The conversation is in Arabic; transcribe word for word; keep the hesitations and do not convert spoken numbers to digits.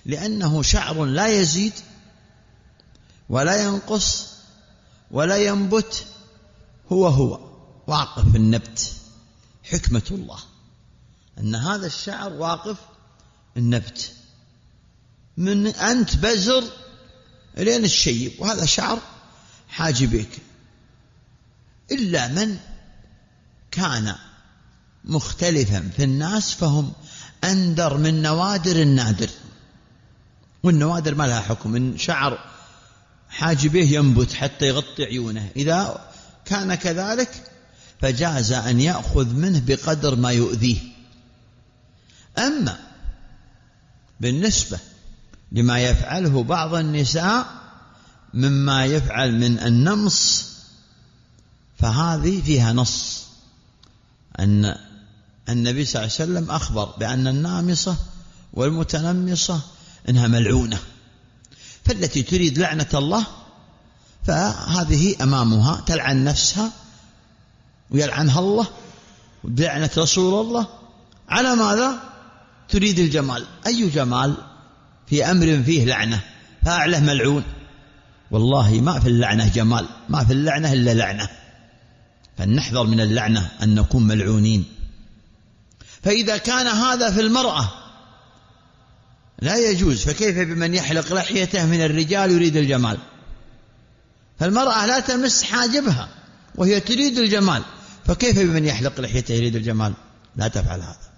لأنه شعر لا يزيد ولا ينقص ولا ينبت، هو هو واقف النبت. حكمة الله أن هذا الشعر واقف النبت من أنت بزر لين الشيب، وهذا شعر حاجبك، إلا من كان مختلفا في الناس فهم أندر من نوادر النادر، والنوادر ما لها حكم. إن شعر حاجبه ينبت حتى يغطي عيونه، إذا كان كذلك فجاز أن يأخذ منه بقدر ما يؤذيه. أما بالنسبة لما يفعله بعض النساء مما يفعل من النمص، فهذه فيها نص أن النبي صلى الله عليه وسلم أخبر بأن النامصة والمتنمصة إنها ملعونة، فالتي تريد لعنة الله فهذه أمامها تلعن نفسها ويلعنها الله بلعنة رسول الله. على ماذا؟ تريد الجمال. أي جمال في أمر فيه لعنة؟ فاعله ملعون. والله ما في اللعنة جمال، ما في اللعنة إلا لعنة، فلنحذر من اللعنة أن نكون ملعونين. فإذا كان هذا في المرأة لا يجوز، فكيف بمن يحلق لحيته من الرجال يريد الجمال؟ فالمرأة لا تمس حاجبها وهي تريد الجمال، فكيف بمن يحلق لحيته يريد الجمال؟ لا تفعل هذا.